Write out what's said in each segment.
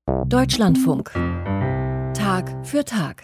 Deutschlandfunk. Tag für Tag.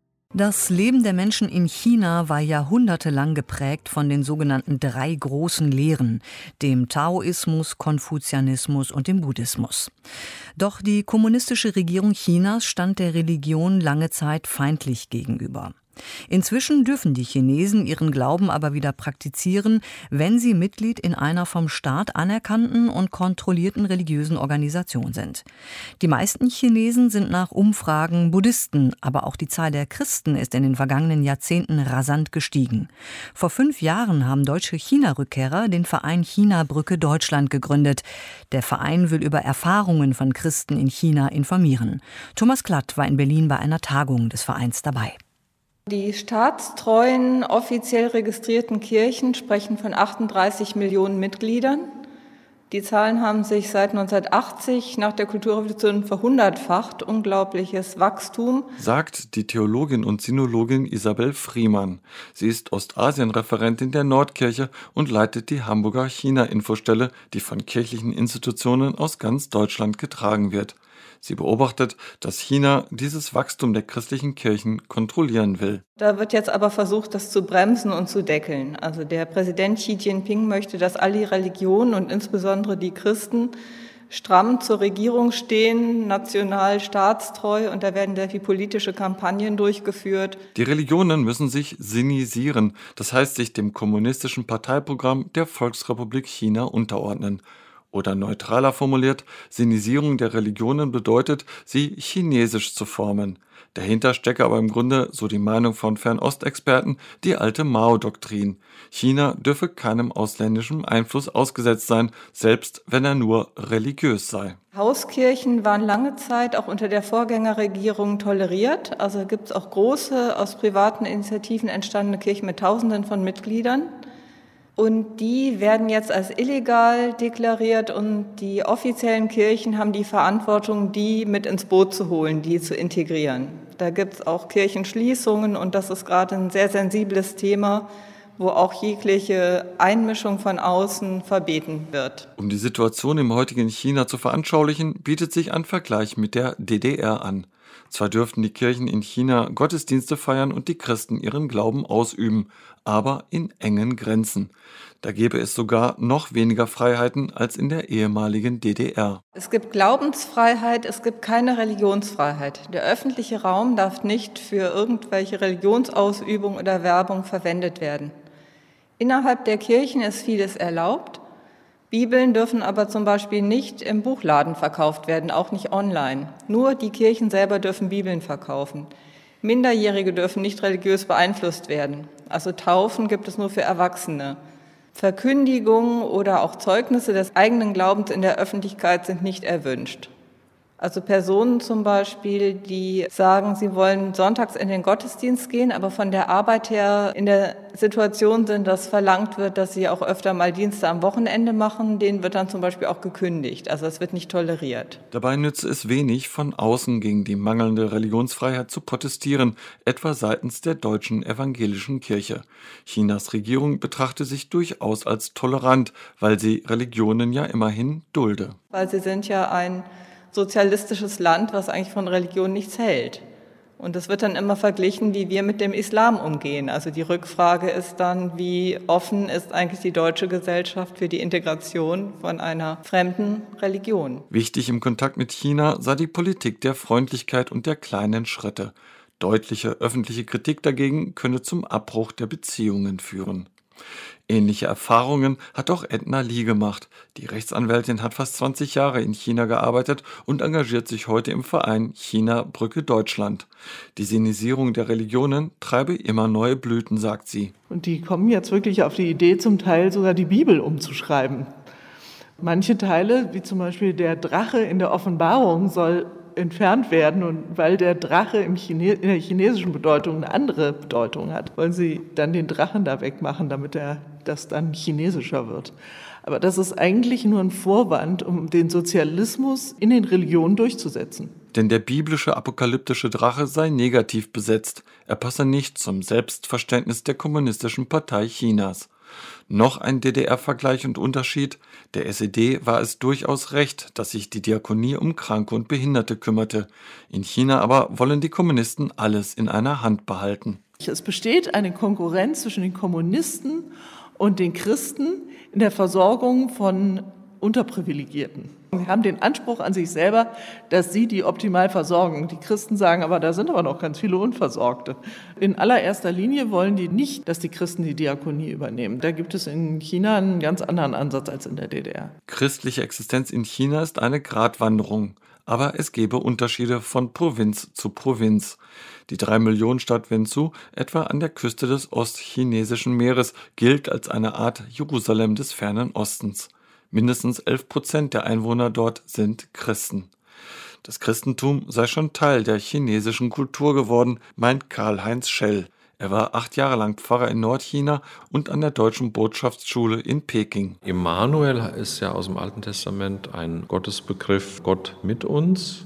Das Leben der Menschen in China war jahrhundertelang geprägt von den sogenannten 3 großen Lehren, dem Taoismus, Konfuzianismus und dem Buddhismus. Doch die kommunistische Regierung Chinas stand der Religion lange Zeit feindlich gegenüber. Inzwischen dürfen die Chinesen ihren Glauben aber wieder praktizieren, wenn sie Mitglied in einer vom Staat anerkannten und kontrollierten religiösen Organisation sind. Die meisten Chinesen sind nach Umfragen Buddhisten, aber auch die Zahl der Christen ist in den vergangenen Jahrzehnten rasant gestiegen. Vor 5 Jahren haben deutsche China-Rückkehrer den Verein China-Brücke Deutschland gegründet. Der Verein will über Erfahrungen von Christen in China informieren. Thomas Klatt war in Berlin bei einer Tagung des Vereins dabei. Die staatstreuen, offiziell registrierten Kirchen sprechen von 38 Millionen Mitgliedern. Die Zahlen haben sich seit 1980 nach der Kulturrevolution verhundertfacht. Unglaubliches Wachstum, sagt die Theologin und Sinologin Isabel Friemann. Sie ist Ostasien-Referentin der Nordkirche und leitet die Hamburger China-Infostelle, die von kirchlichen Institutionen aus ganz Deutschland getragen wird. Sie beobachtet, dass China dieses Wachstum der christlichen Kirchen kontrollieren will. Da wird jetzt aber versucht, das zu bremsen und zu deckeln. Also der Präsident Xi Jinping möchte, dass alle Religionen und insbesondere die Christen stramm zur Regierung stehen, national staatstreu, und da werden sehr viele politische Kampagnen durchgeführt. Die Religionen müssen sich sinnisieren, das heißt sich dem kommunistischen Parteiprogramm der Volksrepublik China unterordnen. Oder neutraler formuliert, Sinnisierung der Religionen bedeutet, sie chinesisch zu formen. Dahinter stecke aber im Grunde, so die Meinung von Fernostexperten, die alte Mao-Doktrin. China dürfe keinem ausländischen Einfluss ausgesetzt sein, selbst wenn er nur religiös sei. Hauskirchen waren lange Zeit auch unter der Vorgängerregierung toleriert. Also gibt es auch große, aus privaten Initiativen entstandene Kirchen mit Tausenden von Mitgliedern. Und die werden jetzt als illegal deklariert und die offiziellen Kirchen haben die Verantwortung, die mit ins Boot zu holen, die zu integrieren. Da gibt es auch Kirchenschließungen und das ist gerade ein sehr sensibles Thema, wo auch jegliche Einmischung von außen verbeten wird. Um die Situation im heutigen China zu veranschaulichen, bietet sich ein Vergleich mit der DDR an. Zwar dürften die Kirchen in China Gottesdienste feiern und die Christen ihren Glauben ausüben, aber in engen Grenzen. Da gäbe es sogar noch weniger Freiheiten als in der ehemaligen DDR. Es gibt Glaubensfreiheit, es gibt keine Religionsfreiheit. Der öffentliche Raum darf nicht für irgendwelche Religionsausübung oder Werbung verwendet werden. Innerhalb der Kirchen ist vieles erlaubt. Bibeln dürfen aber zum Beispiel nicht im Buchladen verkauft werden, auch nicht online. Nur die Kirchen selber dürfen Bibeln verkaufen. Minderjährige dürfen nicht religiös beeinflusst werden. Also Taufen gibt es nur für Erwachsene. Verkündigungen oder auch Zeugnisse des eigenen Glaubens in der Öffentlichkeit sind nicht erwünscht. Also Personen zum Beispiel, die sagen, sie wollen sonntags in den Gottesdienst gehen, aber von der Arbeit her in der Situation sind, dass verlangt wird, dass sie auch öfter mal Dienste am Wochenende machen, denen wird dann zum Beispiel auch gekündigt. Also es wird nicht toleriert. Dabei nütze es wenig, von außen gegen die mangelnde Religionsfreiheit zu protestieren, etwa seitens der deutschen evangelischen Kirche. Chinas Regierung betrachte sich durchaus als tolerant, weil sie Religionen ja immerhin dulde. Weil sie sind ja ein sozialistisches Land, was eigentlich von Religion nichts hält. Und das wird dann immer verglichen, wie wir mit dem Islam umgehen. Also die Rückfrage ist dann, wie offen ist eigentlich die deutsche Gesellschaft für die Integration von einer fremden Religion. Wichtig im Kontakt mit China sei die Politik der Freundlichkeit und der kleinen Schritte. Deutliche öffentliche Kritik dagegen könne zum Abbruch der Beziehungen führen. Ähnliche Erfahrungen hat auch Edna Lee gemacht. Die Rechtsanwältin hat fast 20 Jahre in China gearbeitet und engagiert sich heute im Verein China-Brücke Deutschland. Die Sinnisierung der Religionen treibe immer neue Blüten, sagt sie. Und die kommen jetzt wirklich auf die Idee, zum Teil sogar die Bibel umzuschreiben. Manche Teile, wie zum Beispiel der Drache in der Offenbarung, soll entfernt werden, und weil der Drache in der chinesischen Bedeutung eine andere Bedeutung hat, wollen sie dann den Drachen da wegmachen, damit das dann chinesischer wird. Aber das ist eigentlich nur ein Vorwand, um den Sozialismus in den Religionen durchzusetzen. Denn der biblische apokalyptische Drache sei negativ besetzt. Er passe nicht zum Selbstverständnis der Kommunistischen Partei Chinas. Noch ein DDR-Vergleich und Unterschied: Der SED war es durchaus recht, dass sich die Diakonie um Kranke und Behinderte kümmerte. In China aber wollen die Kommunisten alles in einer Hand behalten. Es besteht eine Konkurrenz zwischen den Kommunisten und den Christen in der Versorgung von Unterprivilegierten. Sie haben den Anspruch an sich selber, dass sie die optimal versorgen. Die Christen sagen aber, da sind aber noch ganz viele Unversorgte. In allererster Linie wollen die nicht, dass die Christen die Diakonie übernehmen. Da gibt es in China einen ganz anderen Ansatz als in der DDR. Christliche Existenz in China ist eine Gratwanderung. Aber es gebe Unterschiede von Provinz zu Provinz. Die 3-Millionen-Stadt Wenzhou, etwa an der Küste des Ostchinesischen Meeres, gilt als eine Art Jerusalem des fernen Ostens. Mindestens 11% der Einwohner dort sind Christen. Das Christentum sei schon Teil der chinesischen Kultur geworden, meint Karl-Heinz Schell. Er war 8 Jahre lang Pfarrer in Nordchina und an der Deutschen Botschaftsschule in Peking. Immanuel ist ja aus dem Alten Testament ein Gottesbegriff, Gott mit uns.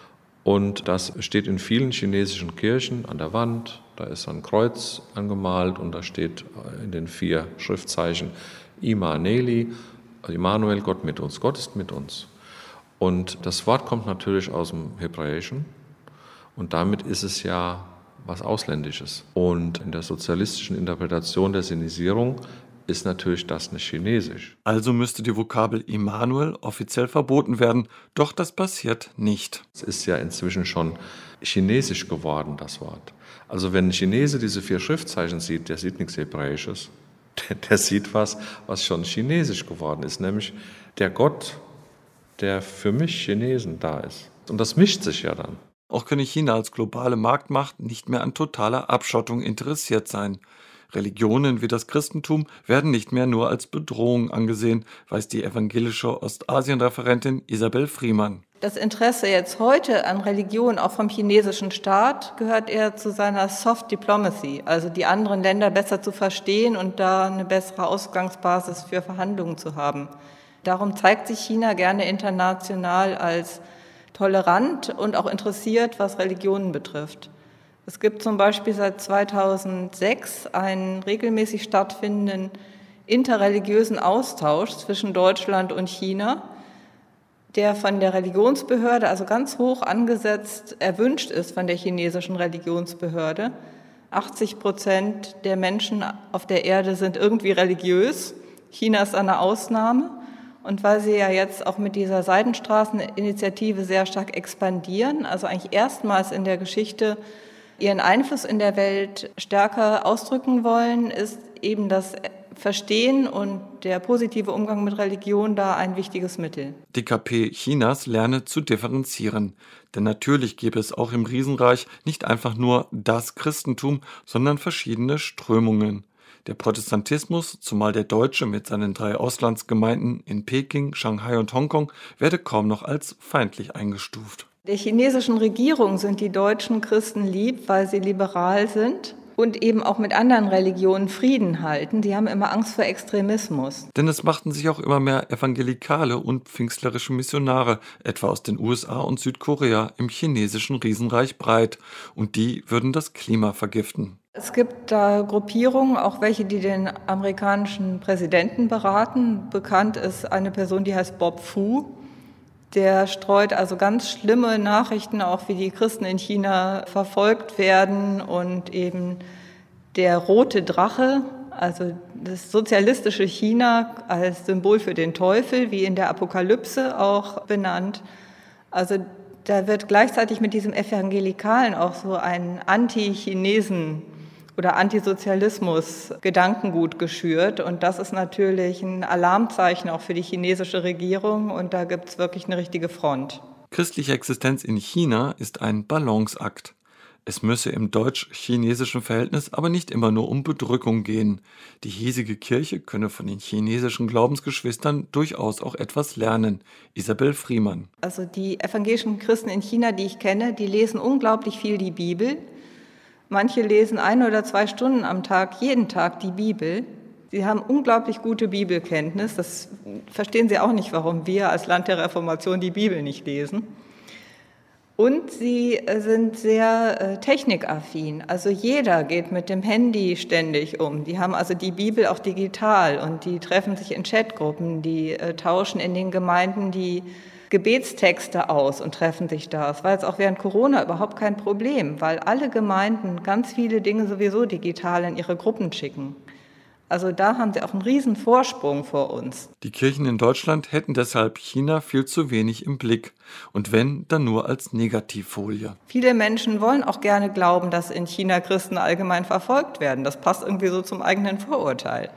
Und das steht in vielen chinesischen Kirchen an der Wand. Da ist ein Kreuz angemalt und da steht in den 4 Schriftzeichen Immaneli, also Immanuel, Gott mit uns. Gott ist mit uns. Und das Wort kommt natürlich aus dem Hebräischen und damit ist es ja was Ausländisches. Und in der sozialistischen Interpretation der Sinisierung ist natürlich das nicht chinesisch. Also müsste die Vokabel Immanuel offiziell verboten werden, doch das passiert nicht. Es ist ja inzwischen schon chinesisch geworden, das Wort. Also wenn ein Chinese diese 4 Schriftzeichen sieht, der sieht nichts Hebräisches. Der sieht was schon chinesisch geworden ist, nämlich der Gott, der für mich Chinesen da ist. Und das mischt sich ja dann. Auch könne China als globale Marktmacht nicht mehr an totaler Abschottung interessiert sein. Religionen wie das Christentum werden nicht mehr nur als Bedrohung angesehen, weiß die evangelische Ostasien-Referentin Isabel Friemann. Das Interesse jetzt heute an Religion, auch vom chinesischen Staat, gehört eher zu seiner Soft Diplomacy, also die anderen Länder besser zu verstehen und da eine bessere Ausgangsbasis für Verhandlungen zu haben. Darum zeigt sich China gerne international als tolerant und auch interessiert, was Religionen betrifft. Es gibt zum Beispiel seit 2006 einen regelmäßig stattfindenden interreligiösen Austausch zwischen Deutschland und China, der von der Religionsbehörde, also ganz hoch angesetzt, erwünscht ist von der chinesischen Religionsbehörde. 80% der Menschen auf der Erde sind irgendwie religiös. China ist eine Ausnahme. Und weil sie ja jetzt auch mit dieser Seidenstraßeninitiative sehr stark expandieren, also eigentlich erstmals in der Geschichte ihren Einfluss in der Welt stärker ausdrücken wollen, ist eben das Verstehen und der positive Umgang mit Religion da ein wichtiges Mittel. Die KP Chinas lerne zu differenzieren. Denn natürlich gäbe es auch im Riesenreich nicht einfach nur das Christentum, sondern verschiedene Strömungen. Der Protestantismus, zumal der deutsche mit seinen 3 Auslandsgemeinden in Peking, Shanghai und Hongkong, werde kaum noch als feindlich eingestuft. Der chinesischen Regierung sind die deutschen Christen lieb, weil sie liberal sind und eben auch mit anderen Religionen Frieden halten. Die haben immer Angst vor Extremismus. Denn es machten sich auch immer mehr evangelikale und pfingstlerische Missionare, etwa aus den USA und Südkorea, im chinesischen Riesenreich breit. Und die würden das Klima vergiften. Es gibt da Gruppierungen, auch welche, die den amerikanischen Präsidenten beraten. Bekannt ist eine Person, die heißt Bob Fu. Der streut also ganz schlimme Nachrichten, auch wie die Christen in China verfolgt werden und eben der rote Drache, also das sozialistische China als Symbol für den Teufel, wie in der Apokalypse auch benannt. Also da wird gleichzeitig mit diesem Evangelikalen auch so ein Anti-Chinesen oder Antisozialismus-Gedankengut geschürt. Und das ist natürlich ein Alarmzeichen auch für die chinesische Regierung. Und da gibt es wirklich eine richtige Front. Christliche Existenz in China ist ein Balanceakt. Es müsse im deutsch-chinesischen Verhältnis aber nicht immer nur um Bedrückung gehen. Die hiesige Kirche könne von den chinesischen Glaubensgeschwistern durchaus auch etwas lernen. Isabel Friemann. Also die evangelischen Christen in China, die ich kenne, die lesen unglaublich viel die Bibel. Manche lesen 1 oder 2 Stunden am Tag, jeden Tag die Bibel. Sie haben unglaublich gute Bibelkenntnis. Das verstehen Sie auch nicht, warum wir als Land der Reformation die Bibel nicht lesen. Und sie sind sehr technikaffin. Also jeder geht mit dem Handy ständig um. Die haben also die Bibel auch digital und die treffen sich in Chatgruppen, die tauschen in den Gemeinden die Gebetstexte aus und treffen sich da. Es war jetzt auch während Corona überhaupt kein Problem, weil alle Gemeinden ganz viele Dinge sowieso digital in ihre Gruppen schicken. Also da haben sie auch einen riesen Vorsprung vor uns. Die Kirchen in Deutschland hätten deshalb China viel zu wenig im Blick. Und wenn, dann nur als Negativfolie. Viele Menschen wollen auch gerne glauben, dass in China Christen allgemein verfolgt werden. Das passt irgendwie so zum eigenen Vorurteil.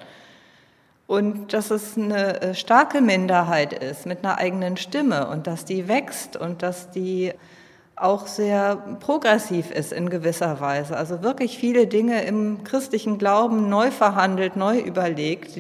Und dass es eine starke Minderheit ist mit einer eigenen Stimme und dass die wächst und dass die auch sehr progressiv ist in gewisser Weise. Also wirklich viele Dinge im christlichen Glauben neu verhandelt, neu überlegt,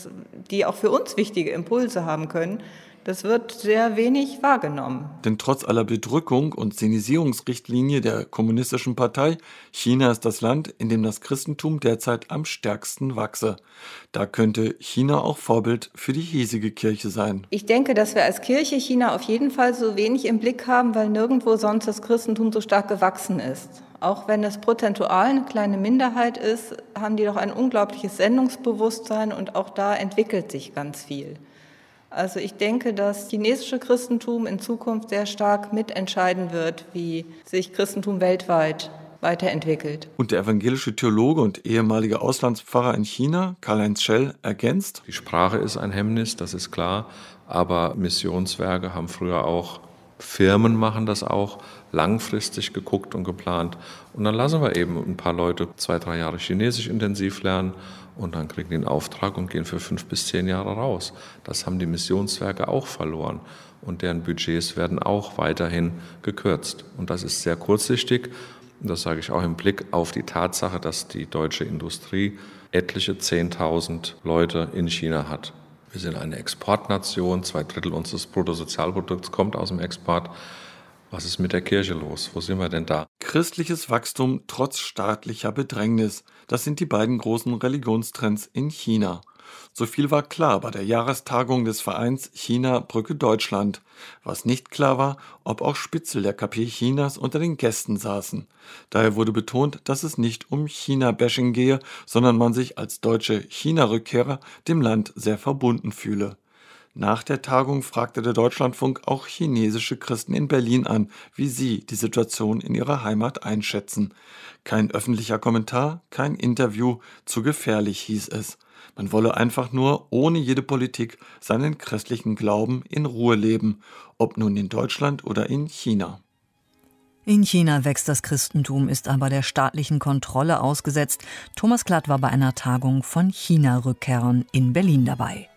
die auch für uns wichtige Impulse haben können. Das wird sehr wenig wahrgenommen. Denn trotz aller Bedrückung und Sinisierungsrichtlinie der Kommunistischen Partei, China ist das Land, in dem das Christentum derzeit am stärksten wachse. Da könnte China auch Vorbild für die hiesige Kirche sein. Ich denke, dass wir als Kirche China auf jeden Fall so wenig im Blick haben, weil nirgendwo sonst das Christentum so stark gewachsen ist. Auch wenn es prozentual eine kleine Minderheit ist, haben die doch ein unglaubliches Sendungsbewusstsein und auch da entwickelt sich ganz viel. Also ich denke, dass chinesische Christentum in Zukunft sehr stark mitentscheiden wird, wie sich Christentum weltweit weiterentwickelt. Und der evangelische Theologe und ehemalige Auslandspfarrer in China, Karl-Heinz Schell, ergänzt: Die Sprache ist ein Hemmnis, das ist klar, aber Missionswerke haben früher auch, Firmen machen das auch, langfristig geguckt und geplant. Und dann lassen wir eben ein paar Leute 2-3 Jahre Chinesisch intensiv lernen und dann kriegen die einen Auftrag und gehen für 5 bis 10 Jahre raus. Das haben die Missionswerke auch verloren und deren Budgets werden auch weiterhin gekürzt. Und das ist sehr kurzsichtig. Und das sage ich auch im Blick auf die Tatsache, dass die deutsche Industrie etliche 10.000 Leute in China hat. Wir sind eine Exportnation, 2/3 unseres Bruttosozialprodukts kommt aus dem Export. Was ist mit der Kirche los? Wo sind wir denn da? Christliches Wachstum trotz staatlicher Bedrängnis. Das sind die beiden großen Religionstrends in China. So viel war klar bei der Jahrestagung des Vereins China Brücke Deutschland. Was nicht klar war, ob auch Spitzel der KP Chinas unter den Gästen saßen. Daher wurde betont, dass es nicht um China-Bashing gehe, sondern man sich als deutsche China-Rückkehrer dem Land sehr verbunden fühle. Nach der Tagung fragte der Deutschlandfunk auch chinesische Christen in Berlin an, wie sie die Situation in ihrer Heimat einschätzen. Kein öffentlicher Kommentar, kein Interview, zu gefährlich hieß es. Man wolle einfach nur ohne jede Politik seinen christlichen Glauben in Ruhe leben, ob nun in Deutschland oder in China. In China wächst das Christentum, ist aber der staatlichen Kontrolle ausgesetzt. Thomas Klatt war bei einer Tagung von China-Rückkehrern in Berlin dabei.